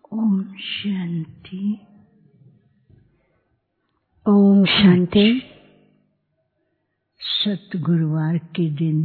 ओम शांति। ओम शांति। सतगुरुवार के दिन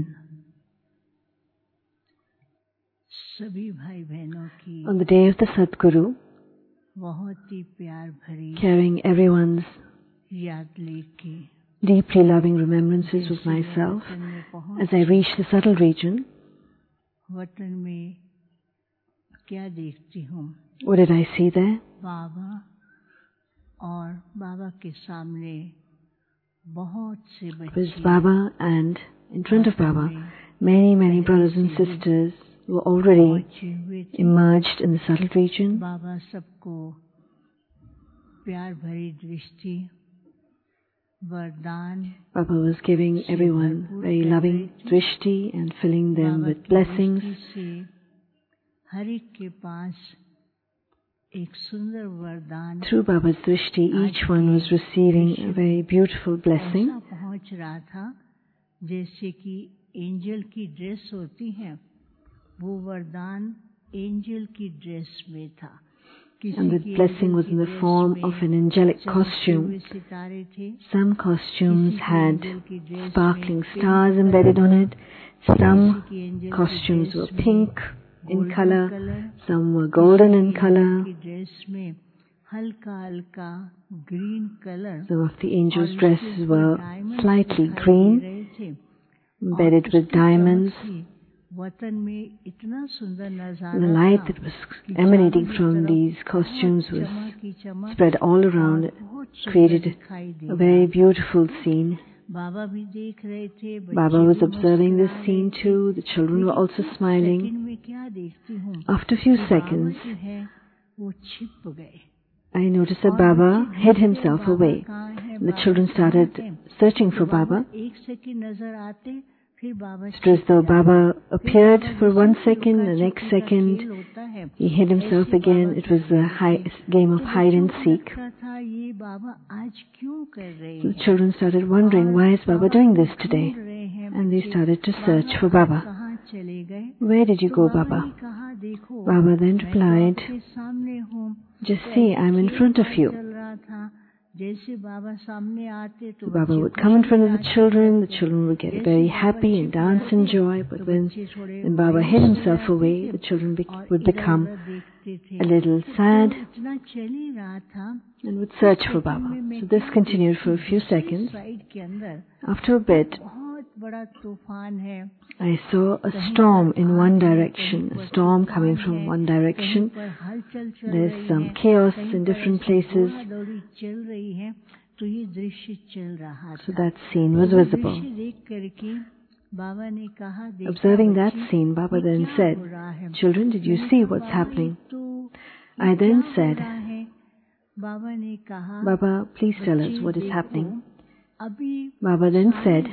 सभी भाई बहनों की On the day of the Sadguru, बहुत ही प्यार भरी carrying everyone's याद लेके deeply loving remembrances with myself, as I reach the subtle region, वतन में क्या देखती हूँ? what did I see there? बाबा और बाबा के सामने बहुत से It was बच्चे Baba, and in front of Baba, many brothers and sisters were already पहुंचे हुए थे। emerged in the subtle region. बाबा सबको प्यार भरी दृष्टि, वरदान, Baba was giving everyone very loving drishti and filling them Baba with की blessings. दृष्टि से हर एक के पास एक सुंदर वरदान Through Baba's drishti, each one was receiving a very beautiful blessing. ऐसा पहुंच रहा था जैसे कि एंजल की ड्रेस होती है, वो वरदान एंजल की ड्रेस में था। And the blessing was in the form of an angelic costume. Some costumes had sparkling stars embedded on it. Some costumes were pink in color. Some were golden in color. Some of the angels' dresses were slightly green, embedded with diamonds. The light that was emanating from these costumes was spread all around. It created a very beautiful scene. Baba was observing this scene too. The children were also smiling. After a few seconds, I noticed that Baba hid himself away. The children started searching for Baba. It was as though Baba appeared for 1 second, the next second he hid himself again. It was a game of hide and seek. So the children started wondering, why is Baba doing this today? And they started to search for Baba. Where did you go, Baba? Baba then replied, just see, I'm in front of you. Baba would come in front of the children would get very happy and dance in joy, but when Baba hid himself away, the children would become a little sad and would search for Baba. So this continued for a few seconds. After a bit, I saw a storm in one direction, a storm coming from one direction. There's some chaos in different places. So that scene was visible. Observing that scene, Baba then said, children, did you see what's happening? I then said, Baba, please tell us what is happening. Baba then said,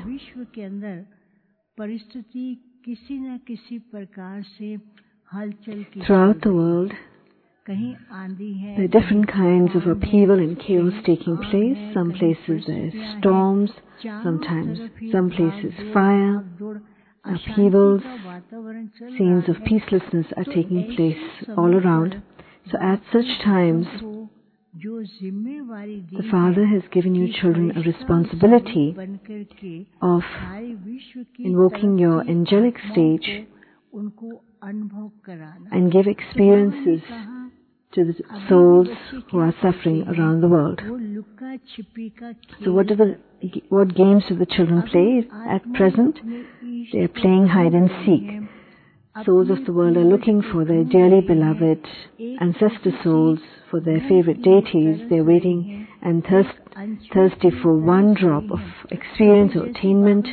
throughout the world, there are different kinds of upheaval and chaos taking place. Some places there are storms, some places fire, upheavals, scenes of peacelessness are taking place all around. So at such times, the Father has given you children a responsibility of invoking your angelic stage and give experiences to the souls who are suffering around the world. So what games do the children play at present? They are playing hide and seek. Souls of the world are looking for their dearly beloved ancestor souls, for their favorite deities. They are waiting and thirsty for one drop of experience or attainment.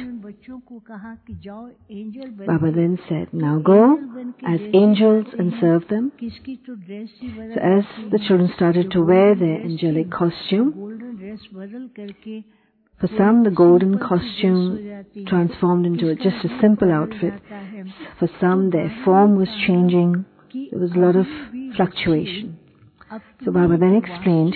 Baba then said, now go as angels and serve them. So as the children started to wear their angelic costume, for some the golden costume transformed into just a simple outfit. For some their form was changing. There was a lot of fluctuation. So Baba then explained,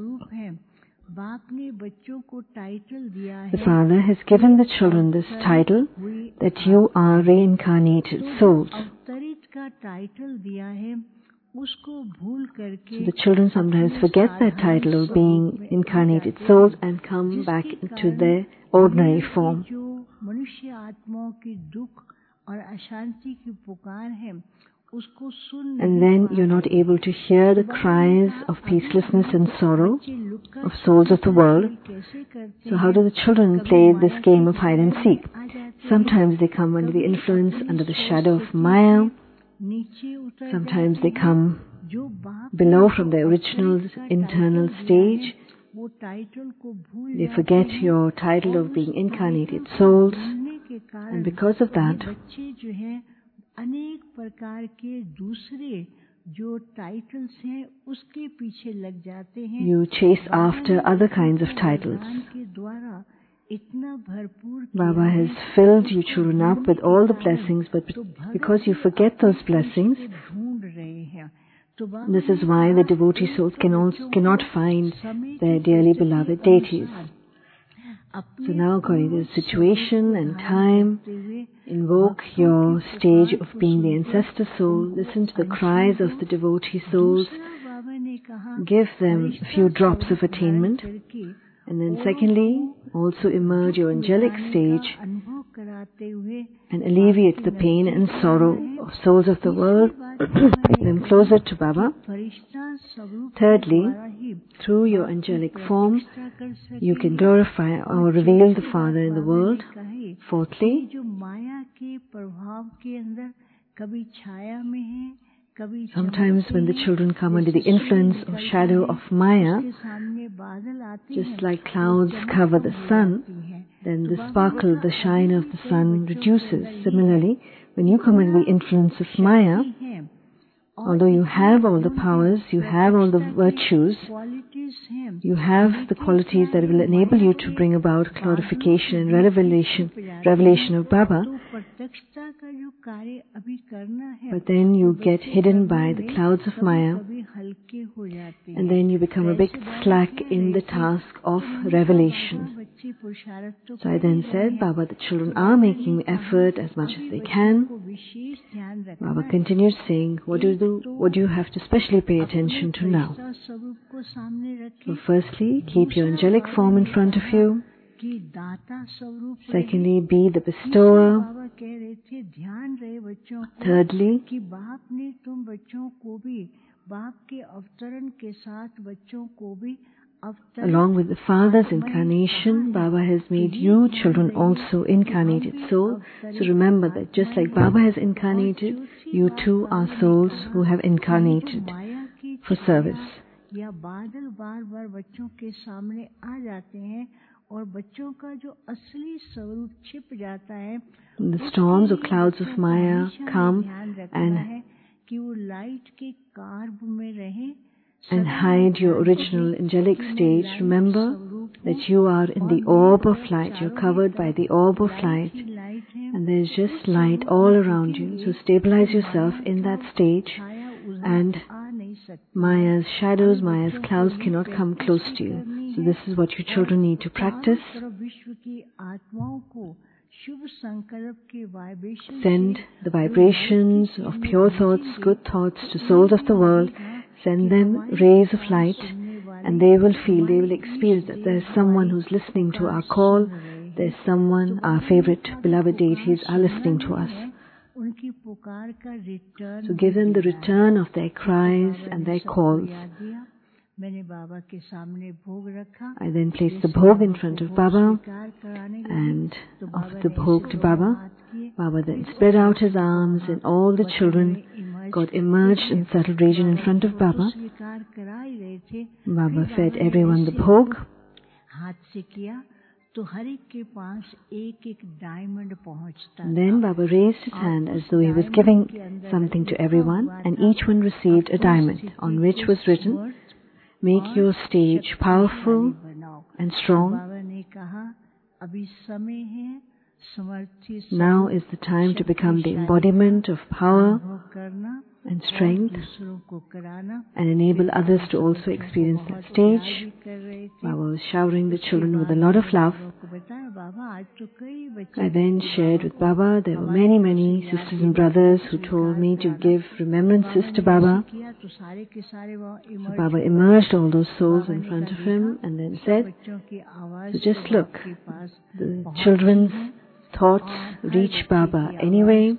the Father has given the children this title, that you are reincarnated souls. उसको भूल करके So the children sometimes forget that title of being incarnated souls and come back into their ordinary form. जो मनुष्य आत्माओं की दुख और अशांति की पुकार है उसको सुन And then you're not able to hear the cries of peacelessness and sorrow of souls of the world. So how do the children play this game of hide and seek? Sometimes they come under the influence, under the shadow of Maya. Sometimes they come below from the original internal stage. They forget your title of being incarnated souls. And because of that, अनेक प्रकार के दूसरे जो titles हैं उसके पीछे लग जाते हैं. You chase after other kinds of titles. के द्वारा इतना भरपूर Baba has filled you children up with all the blessings, but because you forget those blessings, ढूंढ रहे हैं. this is why the devotee souls cannot find their dearly beloved deities. So now, according to the situation and time, invoke your stage of being the ancestor soul. Listen to the cries of the devotee souls. Give them a few drops of attainment. And then secondly, also emerge your angelic stage and alleviate the pain and sorrow of souls of the world. Bring them closer to Baba. Thirdly, through your angelic form, you can glorify or reveal the Father in the world. Fourthly, sometimes when the children come under the influence or shadow of Maya, just like clouds cover the sun, then the sparkle, the shine of the sun reduces. Similarly, when you come under the influence of Maya, although you have all the powers, you have all the virtues, you have the qualities that will enable you to bring about glorification and revelation of Baba, but then you get hidden by the clouds of Maya, and then you become a bit slack in the task of revelation. So I then said, Baba, the children are making effort as much as they can. Baba continued saying, what do you have to specially pay attention to now? So firstly, keep your angelic form in front of you. Secondly, be the bestower. Thirdly, along with the Father's incarnation, Baba has made you children also incarnated souls. So remember that just like Baba has incarnated, you too are souls who have incarnated for service. या बादल बार-बार बच्चों के सामने आ जाते हैं और बच्चों का जो असली स्वरूप छिप जाता है. The storms or clouds of Maya come and कि वो लाइट के कार्ब में रहे and hide your original angelic stage. Remember that you are in the orb of light. You're covered by the orb of light, and there's just light all around you. So stabilize yourself in that stage, and Maya's shadows, Maya's clouds cannot come close to you. So this is what you children need to practice. Send the vibrations of pure thoughts, good thoughts to souls of the world. Send them rays of light, and they will feel, they will experience that there is someone who's listening to our call. There's someone, our favorite beloved deities are listening to us. So give them the return of their cries and their calls. I then placed the bhog in front of Baba and offered the bhog to Baba. Baba then spread out his arms, and all the children got immersed in the subtle region in front of Baba. Baba fed everyone the bhog. Then Baba raised his hand as though he was giving something to everyone, and each one received a diamond on which was written, "Make your stage powerful and strong. Now is the time to become the embodiment of power and strength and enable others to also experience that stage." Baba was showering the children with a lot of love. I then shared with Baba. There were many sisters and brothers who told me to give remembrances to Baba. So Baba immersed all those souls in front of him and then said, so just look, the children's thoughts reach Baba anyway,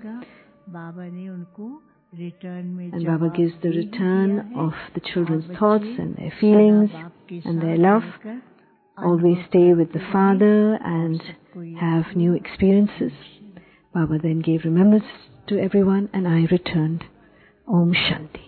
and Baba gives the return of the children's thoughts and their feelings and their love. Always stay with the Father and have new experiences. Baba then gave remembrance to everyone and I returned. Om Shanti.